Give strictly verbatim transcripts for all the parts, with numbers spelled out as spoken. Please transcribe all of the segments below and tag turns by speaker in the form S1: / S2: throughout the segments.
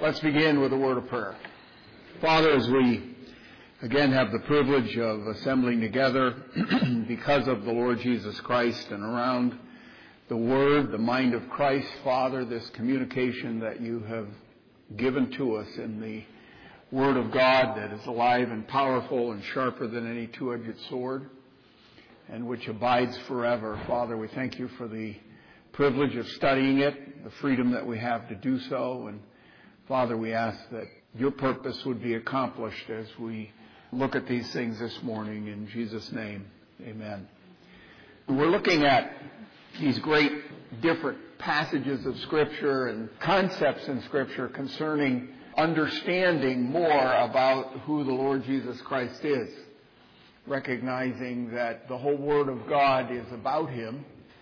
S1: Let's begin with a word of prayer. Father, as we again have the privilege of assembling together because of the Lord Jesus Christ and around the Word, the mind of Christ, Father, this communication that you have given to us in the Word of God that is alive and powerful and sharper than any two-edged sword and which abides forever. Father, we thank you for the privilege of studying it, the freedom that we have to do so, and Father, we ask that your purpose would be accomplished as we look at these things this morning. In Jesus' name, amen. We're looking at these great different passages of Scripture and concepts in Scripture concerning understanding more about who the Lord Jesus Christ is, recognizing that the whole Word of God is about Him,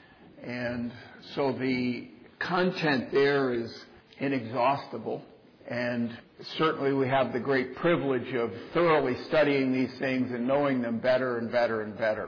S1: and so the content there is inexhaustible. And certainly we have the great privilege of thoroughly studying these things and knowing them better and better and better.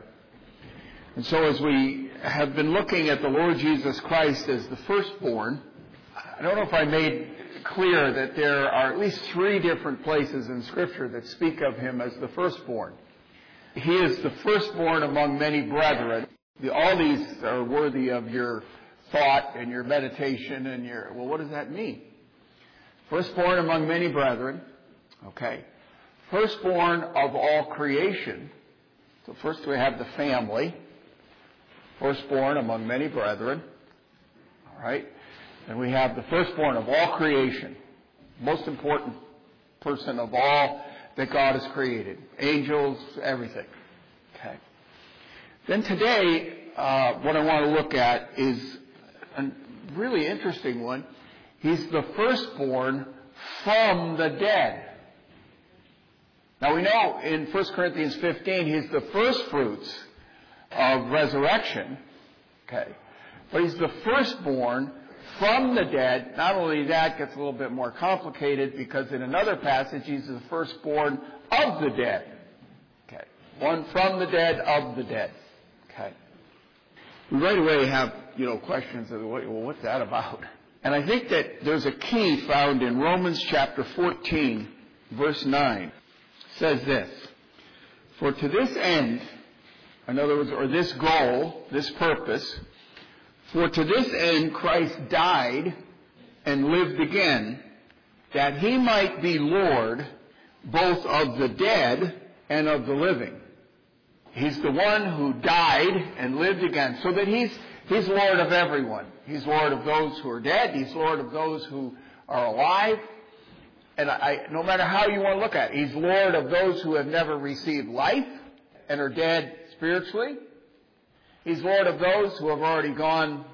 S1: And so as we have been looking at the Lord Jesus Christ as the firstborn, I don't know if I made clear that there are at least three different places in Scripture that speak of him as the firstborn. He is the firstborn among many brethren. All these are worthy of your thought and your meditation and your, well, what does that mean? Firstborn among many brethren, okay. Firstborn of all creation. So first we have the family. Firstborn among many brethren. All right. And we have the firstborn of all creation. Most important person of all that God has created. Angels, everything. Okay. Then today, uh, what I want to look at is a really interesting one. He's the firstborn from the dead. Now we know in First Corinthians fifteen, he's the firstfruits of resurrection. Okay. But he's the firstborn from the dead. Not only that, gets a little bit more complicated because in another passage, he's the firstborn of the dead. Okay. One from the dead, of the dead. Okay. We right away have, you know, questions of, well, what's that about? And I think that there's a key found in Romans chapter fourteen, verse nine. It says this, for to this end, in other words, or this goal, this purpose, for to this end Christ died and lived again, that he might be Lord both of the dead and of the living. He's the one who died and lived again, so that he's He's Lord of everyone. He's Lord of those who are dead. He's Lord of those who are alive. And I, no matter how you want to look at it, he's Lord of those who have never received life and are dead spiritually. He's Lord of those who have already gone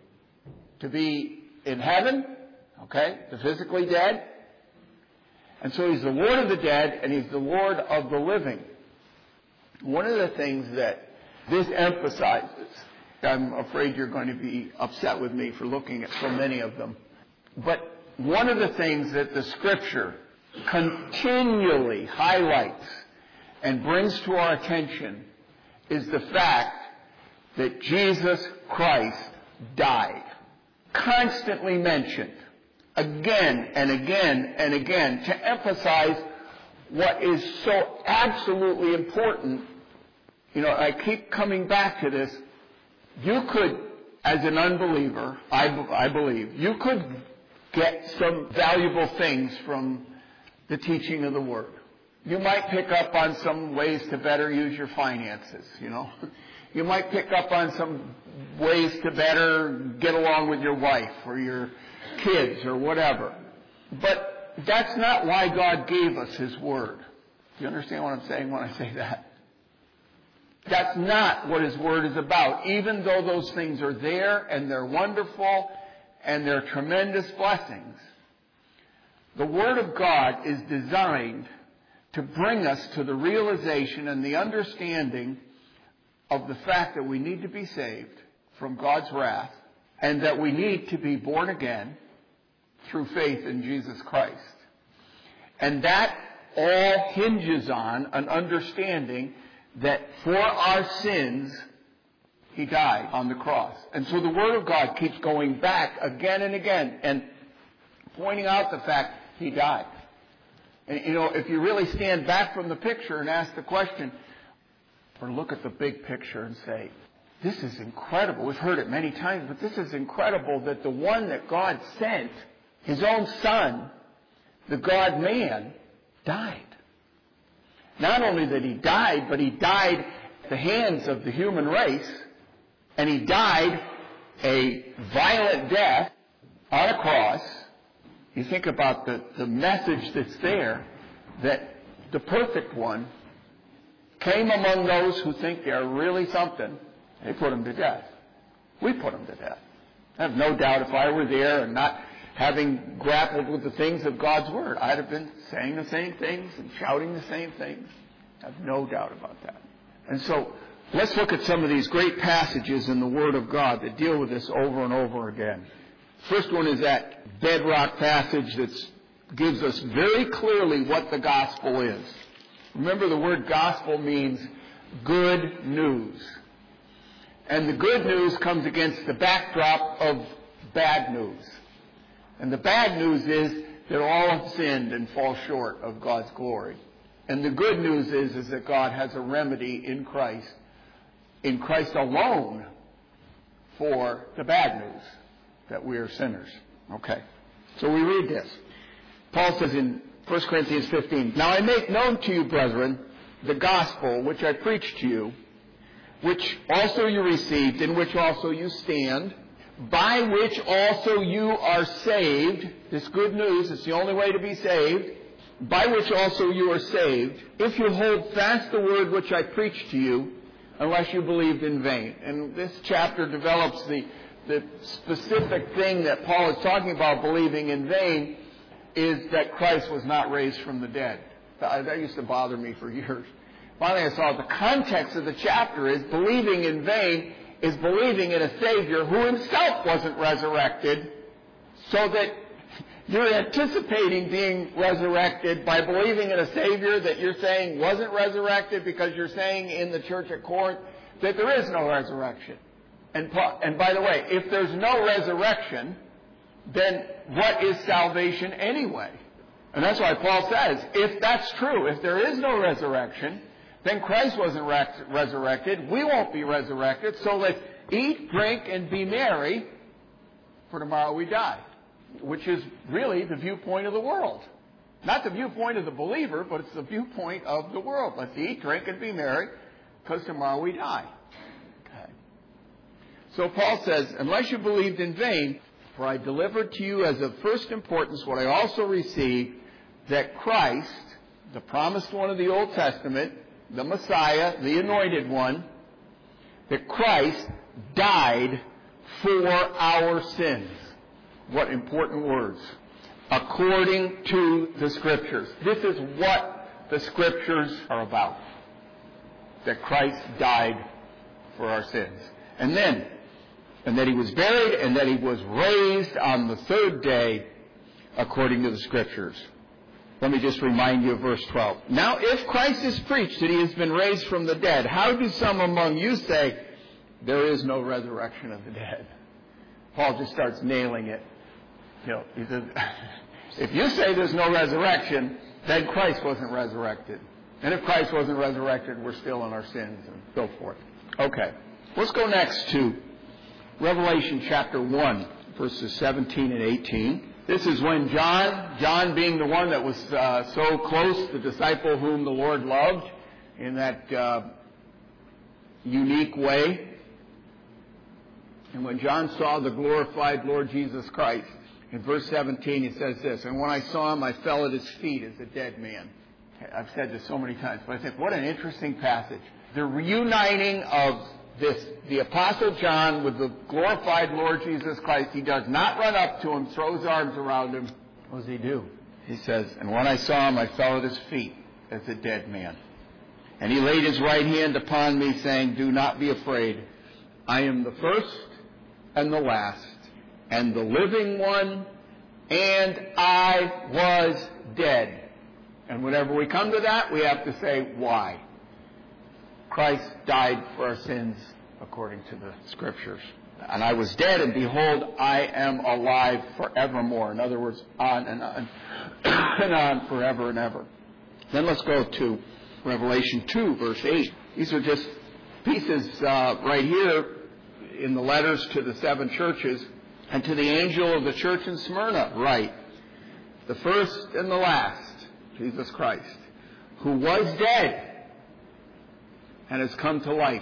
S1: to be in heaven, okay, the physically dead. And so he's the Lord of the dead and he's the Lord of the living. One of the things that this emphasizes, I'm afraid you're going to be upset with me for looking at so many of them. But one of the things that the Scripture continually highlights and brings to our attention is the fact that Jesus Christ died. Constantly mentioned. Again and again and again to emphasize what is so absolutely important. You know, I keep coming back to this. You could, as an unbeliever, I, I believe, you could get some valuable things from the teaching of the Word. You might pick up on some ways to better use your finances, you know. You might pick up on some ways to better get along with your wife or your kids or whatever. But that's not why God gave us His Word. Do you understand what I'm saying when I say that? That's not what His Word is about, even though those things are there and they're wonderful and they're tremendous blessings. The Word of God is designed to bring us to the realization and the understanding of the fact that we need to be saved from God's wrath and that we need to be born again through faith in Jesus Christ. And that all hinges on an understanding that for our sins, He died on the cross. And so the Word of God keeps going back again and again and pointing out the fact He died. And, you know, if you really stand back from the picture and ask the question, or look at the big picture and say, this is incredible. We've heard it many times, but this is incredible that the one that God sent, His own Son, the God-man, died. Not only that He died, but He died at the hands of the human race, and He died a violent death on a cross. You think about the, the message that's there, that the perfect one came among those who think they're really something. They put Him to death. We put Him to death. I have no doubt if I were there and not having grappled with the things of God's Word, I'd have been saying the same things and shouting the same things. I have no doubt about that. And so, let's look at some of these great passages in the Word of God that deal with this over and over again. First one is that bedrock passage that gives us very clearly what the gospel is. Remember, the word gospel means good news. And the good news comes against the backdrop of bad news. And the bad news is that all have sinned and fall short of God's glory. And the good news is, is that God has a remedy in Christ, in Christ alone, for the bad news, that we are sinners. Okay. So we read this. Paul says in First Corinthians fifteen, now I make known to you, brethren, the gospel which I preached to you, which also you received, in which also you stand, by which also you are saved. This good news, it's the only way to be saved. By which also you are saved, if you hold fast the word which I preached to you, unless you believed in vain. And this chapter develops the, the specific thing that Paul is talking about, believing in vain, is that Christ was not raised from the dead. That used to bother me for years. Finally, I saw the context of the chapter is believing in vain is believing in a Savior who Himself wasn't resurrected, so that you're anticipating being resurrected by believing in a Savior that you're saying wasn't resurrected, because you're saying in the church at Corinth that there is no resurrection. And, and by the way, if there's no resurrection, then what is salvation anyway? And that's why Paul says, if that's true, if there is no resurrection, then Christ wasn't resurrected, we won't be resurrected, so let's eat, drink, and be merry, for tomorrow we die. Which is really the viewpoint of the world. Not the viewpoint of the believer, but it's the viewpoint of the world. Let's eat, drink, and be merry, because tomorrow we die. Okay. So Paul says, unless you believed in vain, for I delivered to you as of first importance what I also received, that Christ, the promised one of the Old Testament, the Messiah, the anointed one, that Christ died for our sins. What important words. According to the Scriptures. This is what the Scriptures are about. That Christ died for our sins. And then, and that He was buried, and that He was raised on the third day, according to the Scriptures. Let me just remind you of verse twelve. Now, if Christ is preached that He has been raised from the dead, how do some among you say, there is no resurrection of the dead? Paul just starts nailing it. You know, he says, if you say there's no resurrection, then Christ wasn't resurrected. And if Christ wasn't resurrected, we're still in our sins, and so forth. Okay. Let's go next to Revelation chapter one, verses seventeen and eighteen. This is when John, John being the one that was uh, so close, the disciple whom the Lord loved in that uh, unique way. And when John saw the glorified Lord Jesus Christ, in verse seventeen, he says this, and when I saw Him, I fell at His feet as a dead man. I've said this so many times, but I think, what an interesting passage. The reuniting of this, the Apostle John with the glorified Lord Jesus Christ. He does not run up to Him, throw His arms around Him. What does He do? He says, and when I saw Him, I fell at His feet as a dead man. And He laid His right hand upon me, saying, do not be afraid. I am the first and the last, and the living one, and I was dead. And whenever we come to that, we have to say, why? Christ died for our sins according to the Scriptures. And I was dead, and behold, I am alive forevermore. In other words, on and on and on forever and ever. Then let's go to Revelation two, verse eight. These are just pieces uh, right here in the letters to the seven churches. And to the angel of the church in Smyrna, write, the first and the last, Jesus Christ, who was dead and has come to life,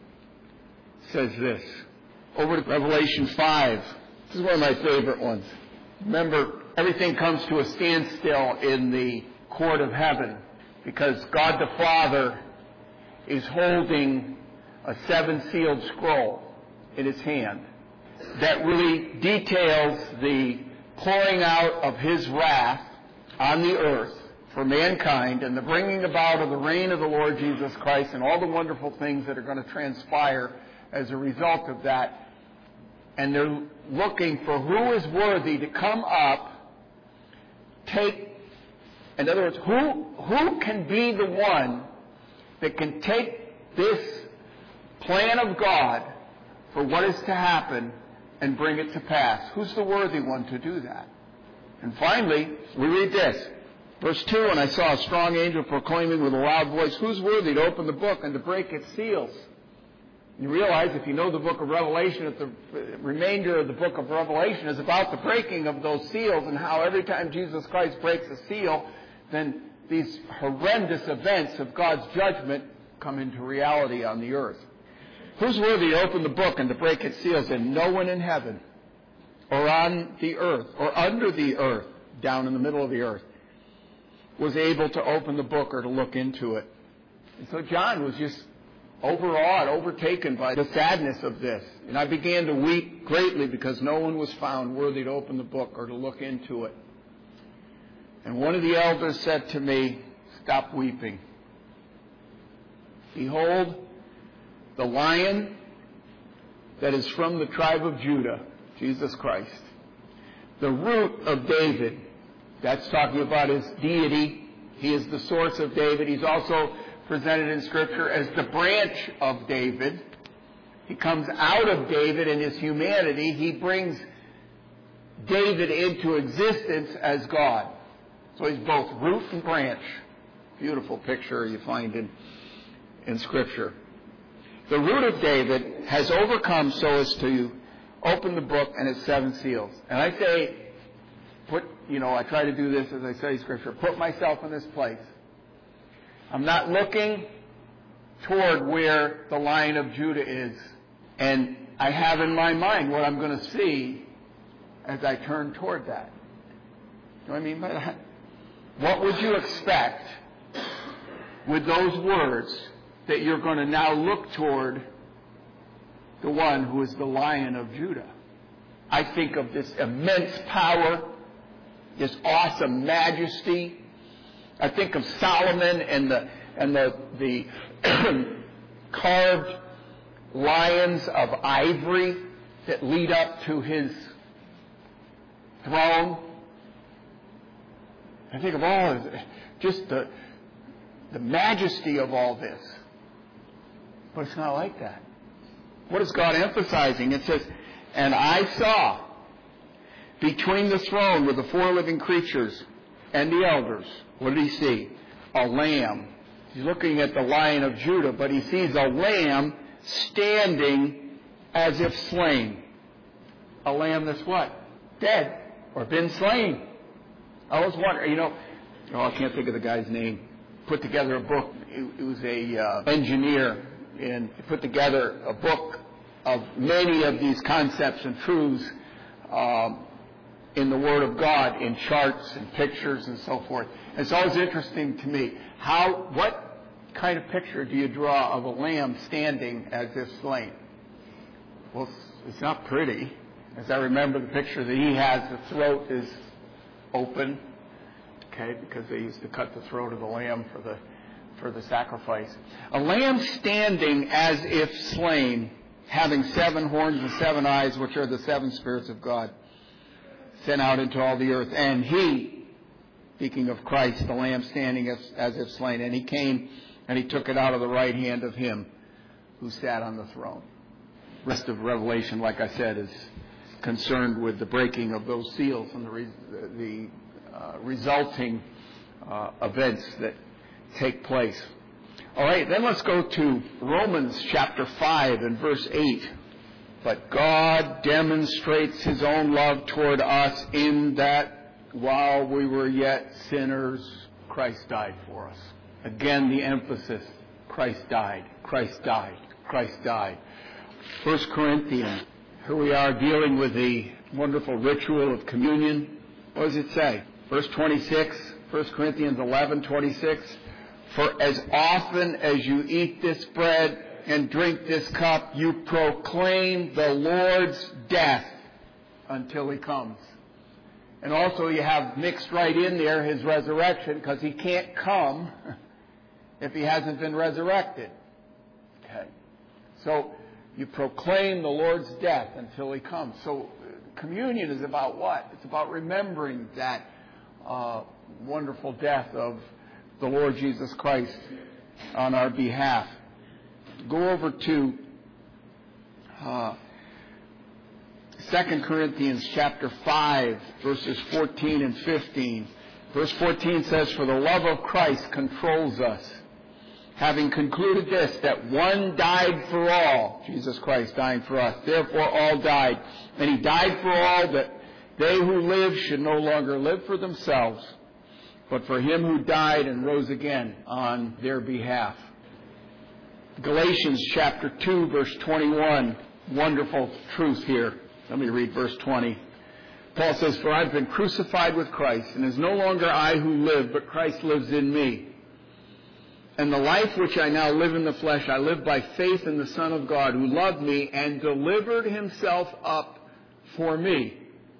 S1: says this. Over to Revelation five. This is one of my favorite ones. Remember, everything comes to a standstill in the court of heaven because God the Father is holding a seven-sealed scroll in his hand that really details the pouring out of his wrath on the earth for mankind and the bringing about of the reign of the Lord Jesus Christ and all the wonderful things that are going to transpire as a result of that. And they're looking for who is worthy to come up, take, in other words, who, who can be the one that can take this plan of God for what is to happen and bring it to pass. Who's the worthy one to do that? And finally, we read this. Verse two, and I saw a strong angel proclaiming with a loud voice, who's worthy to open the book and to break its seals? You realize, if you know the book of Revelation, that the remainder of the book of Revelation is about the breaking of those seals and how every time Jesus Christ breaks a seal, then these horrendous events of God's judgment come into reality on the earth. Who's worthy to open the book and to break its seals? And no one in heaven or on the earth or under the earth, down in the middle of the earth, was able to open the book or to look into it. And so John was just overawed, overtaken by the sadness of this. And I began to weep greatly because no one was found worthy to open the book or to look into it. And one of the elders said to me, stop weeping. Behold, the Lion that is from the tribe of Judah, Jesus Christ, the root of David. That's talking about his deity. He is the source of David. He's also presented in Scripture as the branch of David. He comes out of David in his humanity. He brings David into existence as God. So he's both root and branch. Beautiful picture you find in, in Scripture. The root of David has overcome so as to open the book and its seven seals. And I say, put, you know, I try to do this as I study Scripture, put myself in this place. I'm not looking toward where the Lion of Judah is. And I have in my mind what I'm going to see as I turn toward that. You know what I mean by that? What would you expect with those words that you're going to now look toward the one who is the Lion of Judah? I think of this immense power, this awesome majesty. I think of Solomon and the and the the carved lions of ivory that lead up to his throne. I think of all of it, just the the majesty of all this. But it's not like that. What is God emphasizing? It says, and I saw between the throne with the four living creatures and the elders. What did he see? A lamb. He's looking at the Lion of Judah, but he sees a lamb standing as if slain. A lamb that's what? Dead or been slain. I was wondering, you know, oh, I can't think of the guy's name. Put together a book. He was a uh, engineer and put together a book of many of these concepts and truths um, in the Word of God, in charts and pictures and so forth. And it's always interesting to me, how, what kind of picture do you draw of a lamb standing as if slain? Well, it's not pretty. As I remember the picture that he has, the throat is open, okay, because they used to cut the throat of the lamb for the for the sacrifice. A lamb standing as if slain, having seven horns and seven eyes, which are the seven spirits of God, sent out into all the earth. And he, speaking of Christ, the lamb standing as, as if slain, and he came and he took it out of the right hand of him who sat on the throne. rest of Revelation, like I said, is concerned with the breaking of those seals and the, re- the uh, resulting uh, events that take place. All right, then let's go to Romans chapter five and verse eight. But God demonstrates His own love toward us in that while we were yet sinners, Christ died for us. Again, the emphasis, Christ died, Christ died, Christ died. First Corinthians, here we are dealing with the wonderful ritual of communion. What does it say? Verse twenty-six, First Corinthians eleven twenty-six. For as often as you eat this bread and drink this cup, you proclaim the Lord's death until He comes. And also you have mixed right in there His resurrection, because He can't come if He hasn't been resurrected. Okay. So you proclaim the Lord's death until He comes. So communion is about what? It's about remembering that uh, wonderful death of the Lord Jesus Christ on our behalf. Go over to uh, Second Corinthians chapter five, verses fourteen and fifteen. Verse fourteen says, For the love of Christ controls us, having concluded this, that one died for all, Jesus Christ dying for us, therefore all died. And He died for all, that they who live should no longer live for themselves, but for Him who died and rose again on their behalf. Galatians chapter two, verse twenty-one. Wonderful truth here. Let me read verse twenty. Paul says, For I've been crucified with Christ, and it is no longer I who live, but Christ lives in me. And the life which I now live in the flesh, I live by faith in the Son of God, who loved me and delivered Himself up for me.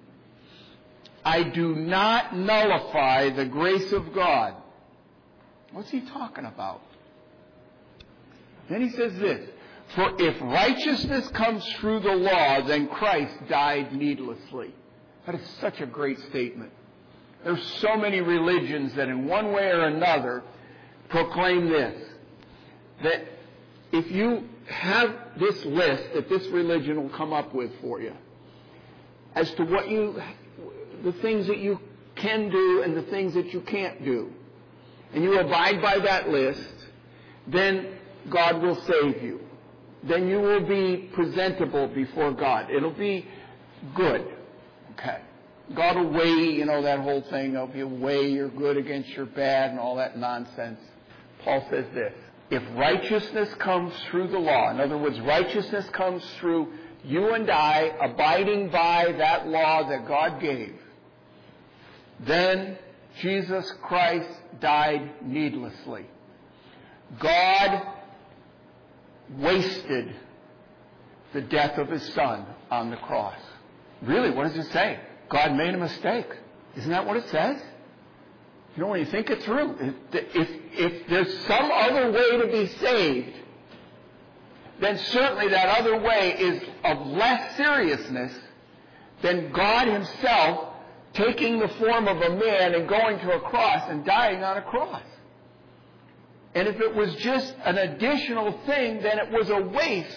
S1: I do not nullify the grace of God. What's he talking about? Then he says this, For if righteousness comes through the law, then Christ died needlessly. That is such a great statement. There's so many religions that in one way or another proclaim this, that if you have this list that this religion will come up with for you as to what you, the things that you can do and the things that you can't do, and you abide by that list, then God will save you. Then you will be presentable before God. It'll be good. Okay. God will weigh, you know, that whole thing of you weigh your good against your bad and all that nonsense. Paul says this, if righteousness comes through the law, in other words, righteousness comes through you and I abiding by that law that God gave, then Jesus Christ died needlessly. God wasted the death of His Son on the cross. Really, what does it say? God made a mistake. Isn't that what it says? You know, when you think it through, if, if, if there's some other way to be saved, then certainly that other way is of less seriousness than God Himself taking the form of a man and going to a cross and dying on a cross. And if it was just an additional thing, then it was a waste.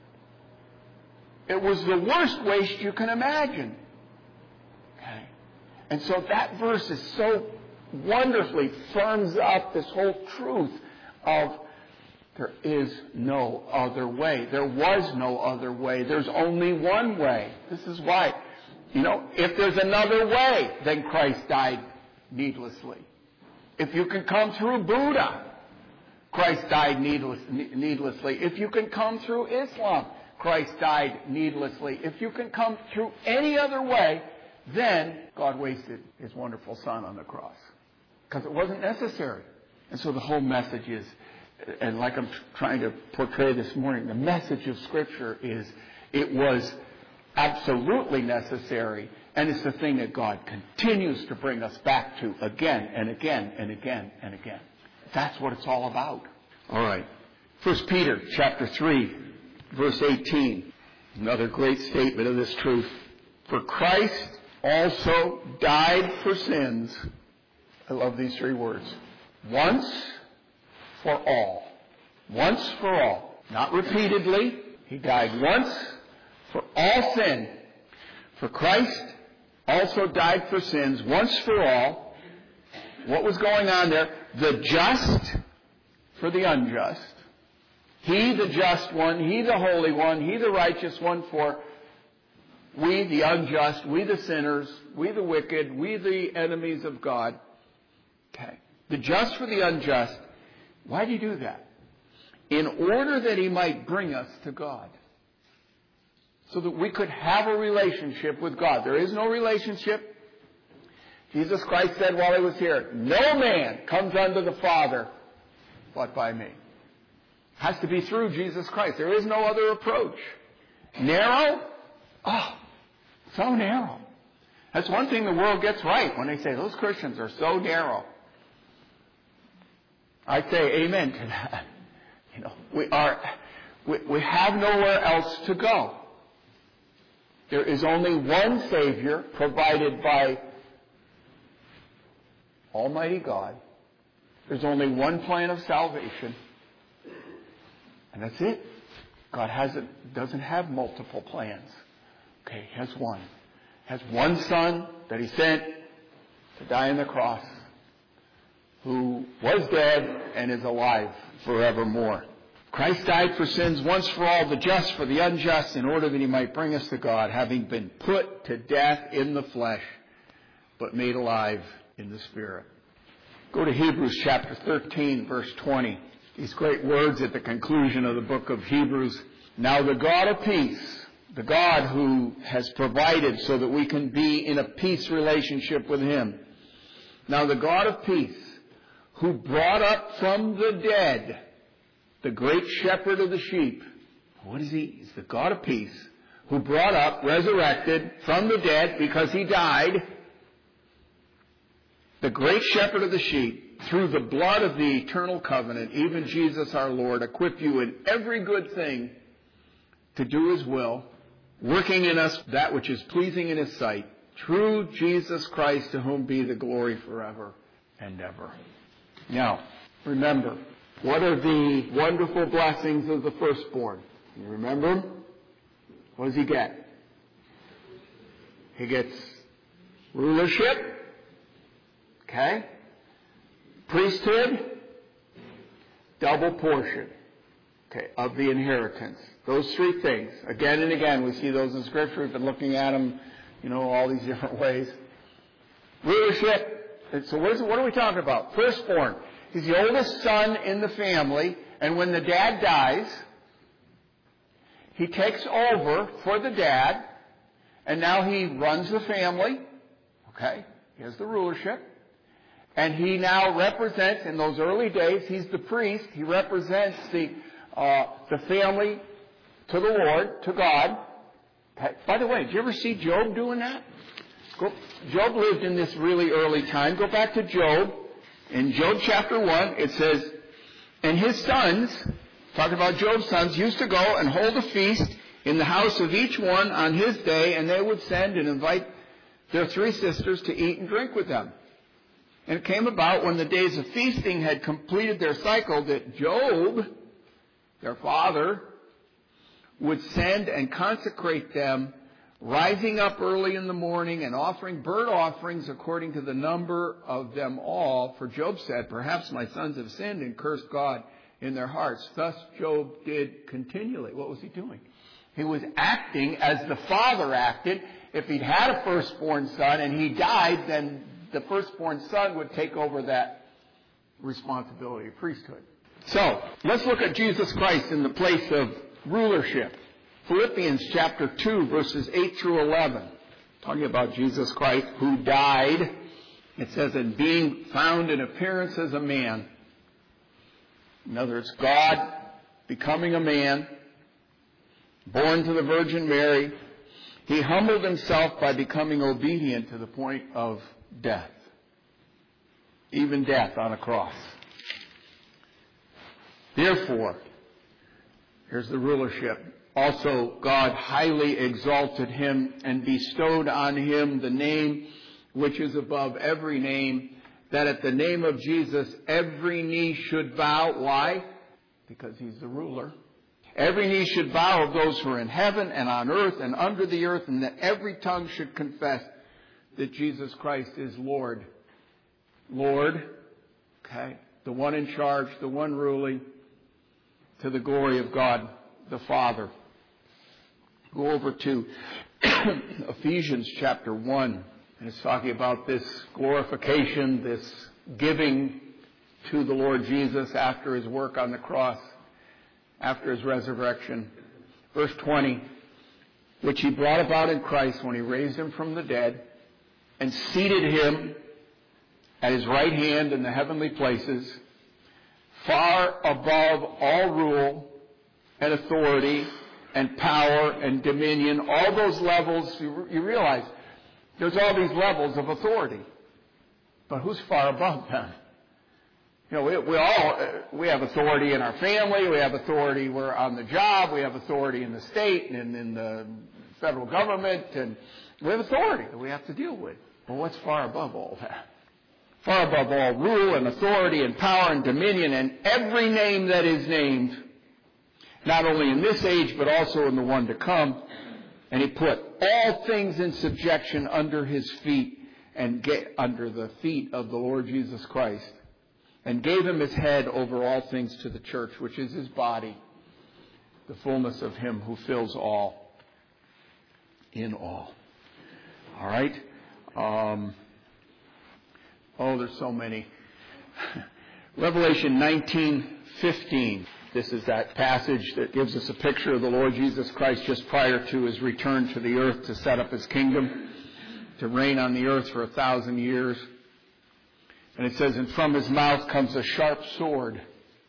S1: It was the worst waste you can imagine. Okay. And so that verse is so wonderfully firms up this whole truth of there is no other way. There was no other way. There's only one way. This is why, you know, if there's another way, then Christ died needlessly. If you can come through Buddha, Christ died needless, needlessly. If you can come through Islam, Christ died needlessly. If you can come through any other way, then God wasted His wonderful Son on the cross. Because it wasn't necessary. And so the whole message is, and like I'm trying to portray this morning, the message of Scripture is it was absolutely necessary, and it's the thing that God continues to bring us back to again and again and again and again. That's what it's all about. All right. First Peter chapter three, verse eighteen. Another great statement of this truth. For Christ also died for sins. I love these three words. Once for all. Once for all. Not repeatedly. He died once for all sin. For Christ also died for sins once for all. What was going on there? The just for the unjust. He, the just one, he, the holy one, he, the righteous one, for we, the unjust, we, the sinners, we, the wicked, we, the enemies of God. Okay. The just for the unjust. Why did he do that? In order that he might bring us to God. So that we could have a relationship with God. There is no relationship. Jesus Christ said while he was here, no man comes unto the Father but by me. It has to be through Jesus Christ. There is no other approach. Narrow? Oh, so narrow. That's one thing the world gets right when they say those Christians are so narrow. I say amen to that. You know, we are, we, we have nowhere else to go. There is only one Savior provided by Almighty God. There's only one plan of salvation. And that's it. God hasn't, doesn't have multiple plans. Okay, he has one. He has one Son that he sent to die on the cross, who was dead and is alive forevermore. Christ died for sins once for all, the just for the unjust, in order that he might bring us to God, having been put to death in the flesh, but made alive in the Spirit. Go to Hebrews chapter thirteen, verse twenty. These great words at the conclusion of the book of Hebrews. Now the God of peace, the God who has provided so that we can be in a peace relationship with him. Now the God of peace, who brought up from the dead the great shepherd of the sheep. What is he? He's the God of peace, who brought up, resurrected from the dead because he died, the great shepherd of the sheep, through the blood of the eternal covenant, even Jesus our Lord, equip you in every good thing to do his will, working in us that which is pleasing in his sight, through Jesus Christ, to whom be the glory forever and ever. Now, remember, what are the wonderful blessings of the firstborn? You remember them? What does he get? He gets rulership, okay? Priesthood, double portion, okay, of the inheritance. Those three things. Again and again, we see those in Scripture. We've been looking at them, you know, all these different ways. Rulership. So what, is, what are we talking about? Firstborn. He's the oldest son in the family, and when the dad dies, he takes over for the dad, and now he runs the family. Okay? He has the rulership. And he now represents, in those early days, he's the priest. He represents the uh, the family to the Lord, to God. Okay. By the way, did you ever see Job doing that? Go, Job lived in this really early time. Go back to Job. In Job chapter one, it says, and his sons, talking about Job's sons, used to go and hold a feast in the house of each one on his day, and they would send and invite their three sisters to eat and drink with them. And it came about when the days of feasting had completed their cycle that Job, their father, would send and consecrate them, rising up early in the morning and offering burnt offerings according to the number of them all. For Job said, perhaps my sons have sinned and cursed God in their hearts. Thus Job did continually. What was he doing? He was acting as the father acted. If he'd had a firstborn son and he died, then the firstborn son would take over that responsibility of priesthood. So, let's look at Jesus Christ in the place of rulership. Philippians chapter two, verses eight through eleven. Talking about Jesus Christ who died. It says, and being found in appearance as a man. In other words, God becoming a man, born to the Virgin Mary. He humbled himself by becoming obedient to the point of death. Even death on a cross. Therefore, here's the rulership. Also, God highly exalted him and bestowed on him the name which is above every name, that at the name of Jesus every knee should bow. Why? Because he's the ruler. every knee should bow of those who are in heaven and on earth and under the earth, and that every tongue should confess that Jesus Christ is Lord. Lord, okay, the one in charge, the one ruling, to the glory of God the Father. Go over to Ephesians chapter one, and it's talking about this glorification, this giving to the Lord Jesus after his work on the cross, after his resurrection. Verse twenty, which he brought about in Christ when he raised him from the dead and seated him at his right hand in the heavenly places, far above all rule and authority and power and dominion, all those levels. You, you realize there's all these levels of authority, but who's far above them? You know, we, we all, we have authority in our family, we have authority, we're on the job, we have authority in the state and in the federal government, and we have authority that we have to deal with. But what's far above all that? Far above all rule and authority and power and dominion and every name that is named, not only in this age but also in the one to come. And he put all things in subjection under his feet and get under the feet of the Lord Jesus Christ, and gave him his head over all things to the church, which is his body, the fullness of him who fills all in all. All right? Um, oh, there's so many. Revelation nineteen fifteen. This is that passage that gives us a picture of the Lord Jesus Christ just prior to his return to the earth to set up his kingdom, to reign on the earth for a thousand years. And it says, and from his mouth comes a sharp sword,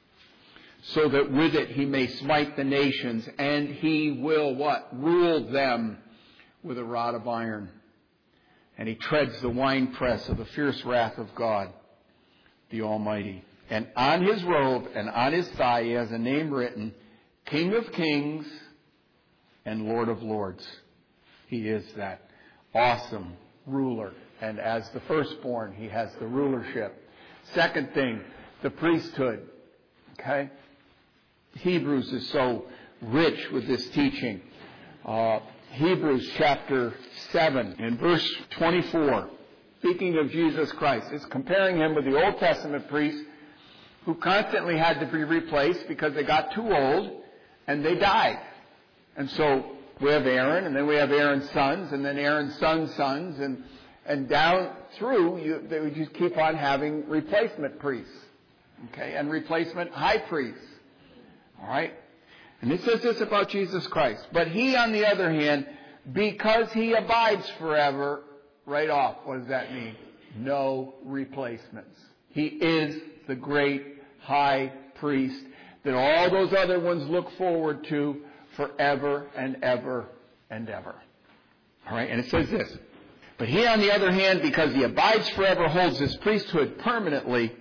S1: so that with it he may smite the nations, and he will what? Rule them with a rod of iron. And he treads the winepress of the fierce wrath of God, the Almighty. And on his robe and on his thigh he has a name written, King of Kings and Lord of Lords. He is that awesome ruler. And as the firstborn, he has the rulership. Second thing, the priesthood. Okay? Hebrews is so rich with this teaching. Uh, Hebrews chapter seven and verse twenty-four. Speaking of Jesus Christ, it's comparing him with the Old Testament priests who constantly had to be replaced because they got too old and they died. And so we have Aaron, and then we have Aaron's sons, and then Aaron's sons' sons, and and down through, you, they would just keep on having replacement priests, okay, and replacement high priests. All right? And it says this about Jesus Christ. But he, on the other hand, because he abides forever, right off, what does that mean? No replacements. He is the great high priest that all those other ones look forward to forever and ever and ever. All right? And it says this. But he, on the other hand, because he abides forever, holds his priesthood permanently.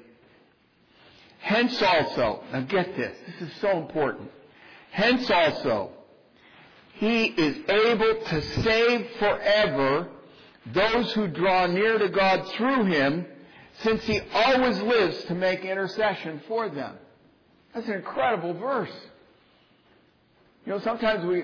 S1: Hence also, now get this, this is so important. Hence also, he is able to save forever those who draw near to God through him, since he always lives to make intercession for them. That's an incredible verse. You know, sometimes we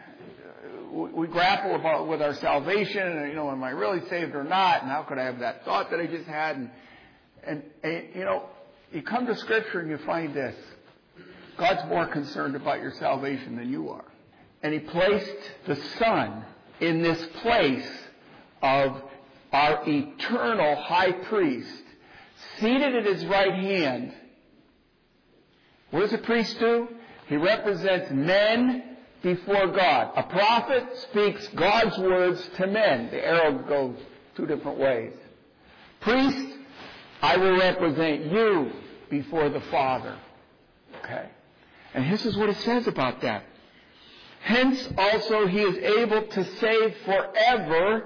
S1: we grapple about with our salvation, and, you know, am I really saved or not? And how could I have that thought that I just had? And, and, and you know, you come to Scripture and you find this. God's more concerned about your salvation than you are. And he placed the Son in this place of our eternal high priest, seated at his right hand. What does a priest do? He represents men before God. A prophet speaks God's words to men. The arrow goes two different ways. Priest, I will represent you before the Father. Okay. And this is what it says about that. Hence also he is able to save forever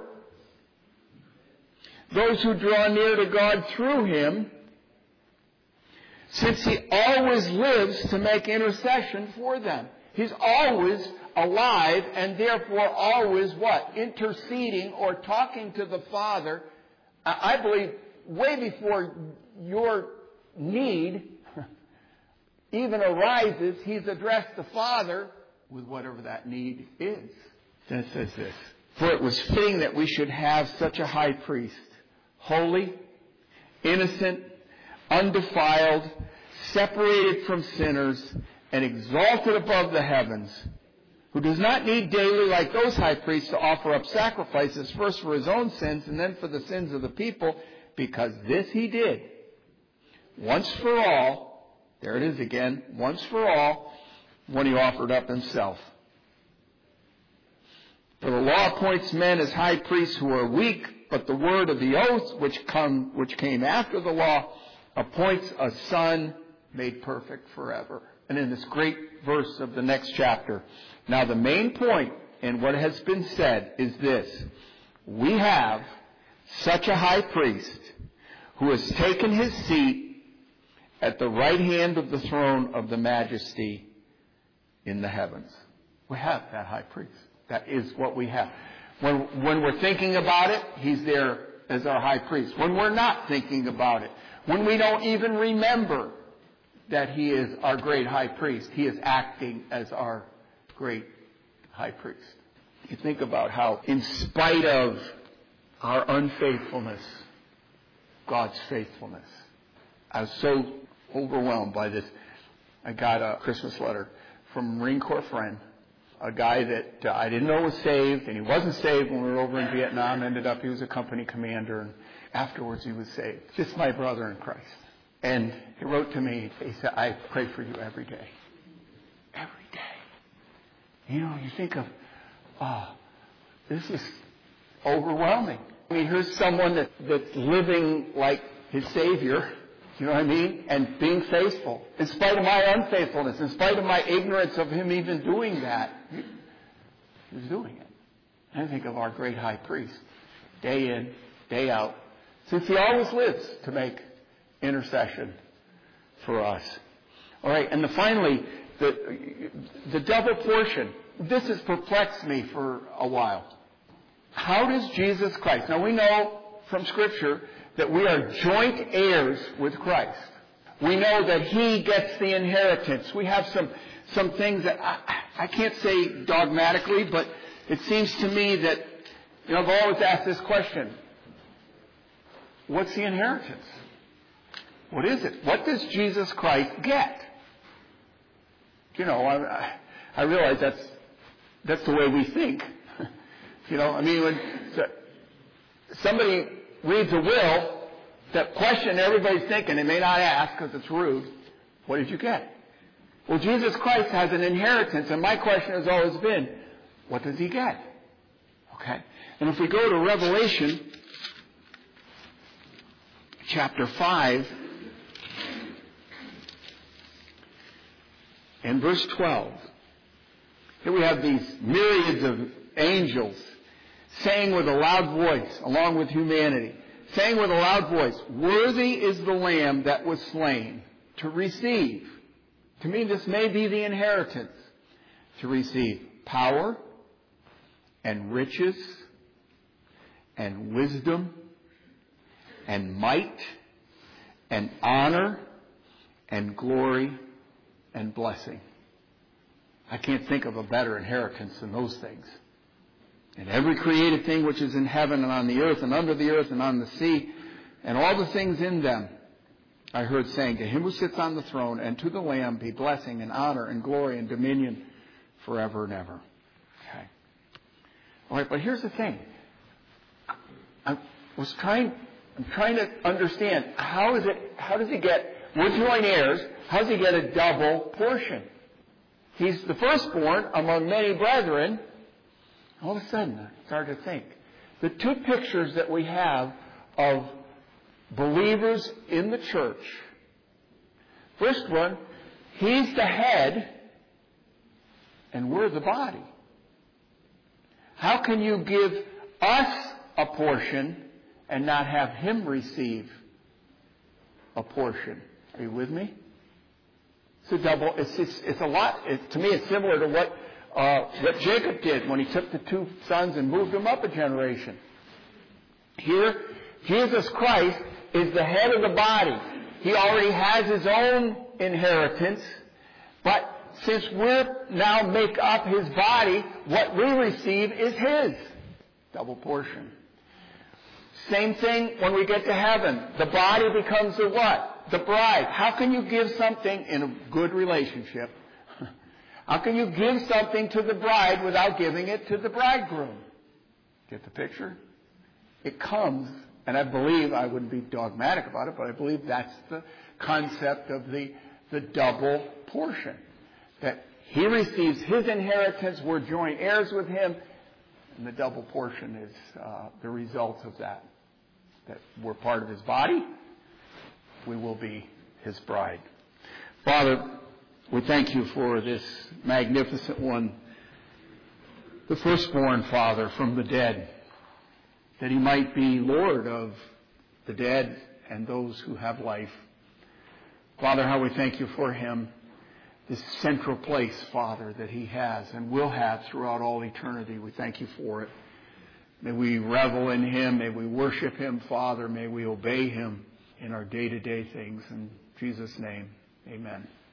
S1: those who draw near to God through him, since he always lives to make intercession for them. He's always alive and therefore always what? Interceding or talking to the Father, I believe, way before your need even arises, he's addressed the Father with whatever that need is. Then it says this: for it was fitting that we should have such a high priest, holy, innocent, undefiled, separated from sinners, and exalted above the heavens, who does not need daily, like those high priests, to offer up sacrifices, first for his own sins and then for the sins of the people, because this he did once for all. There it is again, once for all, when he offered up himself. For the law appoints men as high priests who are weak, but the word of the oath, which come, which came after the law, appoints a son made perfect forever. And in this great verse of the next chapter, now the main point in what has been said is this: we have such a high priest who has taken his seat at the right hand of the throne of the majesty in the heavens. We have that high priest. That is what we have. When, when we're thinking about it, he's there as our high priest. When we're not thinking about it, when we don't even remember that he is our great high priest, he is acting as our great high priest. You think about how, in spite of our unfaithfulness, God's faithfulness. I was so overwhelmed by this. I got a Christmas letter from a Marine Corps friend, a guy that uh, I didn't know was saved, and he wasn't saved when we were over in Vietnam. Ended up, he was a company commander, and afterwards he was saved. Just my brother in Christ. And he wrote to me, he said, I pray for you every day. Every day. You know, you think of, oh, this is overwhelming. I mean, here's someone that, that's living like his Savior, you know what I mean? And being faithful. In spite of my unfaithfulness, in spite of my ignorance of him even doing that, he was doing it. And I think of our great high priest, day in, day out, since he always lives to make intercession for us. All right, and the, finally, the, the double portion. This has perplexed me for a while. How does Jesus Christ... Now, we know from Scripture that we are joint heirs with Christ. We know that he gets the inheritance. We have some, some things that I, I can't say dogmatically, but it seems to me that, you know, I've always asked this question. What's the inheritance? What is it? What does Jesus Christ get? You know, I, I realize that's, that's the way we think. You know, I mean, when somebody reads a will, that question everybody's thinking, they may not ask because it's rude, what did you get? Well, Jesus Christ has an inheritance, and my question has always been, what does he get? Okay? And if we go to Revelation chapter five and verse twelve, here we have these myriads of angels saying with a loud voice, along with humanity, saying with a loud voice, worthy is the Lamb that was slain to receive. To me, this may be the inheritance. To receive power and riches and wisdom and might and honor and glory and blessing. I can't think of a better inheritance than those things. And every created thing which is in heaven and on the earth and under the earth and on the sea and all the things in them, I heard saying, to him who sits on the throne and to the Lamb be blessing and honor and glory and dominion forever and ever. Okay. All right, but here's the thing. I was trying, I'm trying to understand, how is it, how does he get, we're joint heirs, how does he get a double portion? He's the firstborn among many brethren. All of a sudden, I started to think. The two pictures that we have of believers in the church. First one, he's the head and we're the body. How can you give us a portion and not have him receive a portion? Are you with me? It's a double, it's, it's, it's a lot, it, to me it's similar to what Uh, what Jacob did when he took the two sons and moved them up a generation. Here, Jesus Christ is the head of the body. He already has his own inheritance, But since we're now make up his body, what we receive is his. Double portion. Same thing when we get to heaven. The body becomes the what? The bride. How can you give something in a good relationship? How can you give something to the bride without giving it to the bridegroom? Get the picture? It comes, and I believe, I wouldn't be dogmatic about it, but I believe that's the concept of the, the double portion. That he receives his inheritance, we're joint heirs with him, and the double portion is uh, the result of that. That we're part of his body, we will be his bride. Father, we thank you for this magnificent one, the firstborn, Father, from the dead, that he might be Lord of the dead and those who have life. Father, how we thank you for him, this central place, Father, that he has and will have throughout all eternity. We thank you for it. May we revel in him. May we worship him, Father. May we obey him in our day-to-day things. In Jesus' name, amen.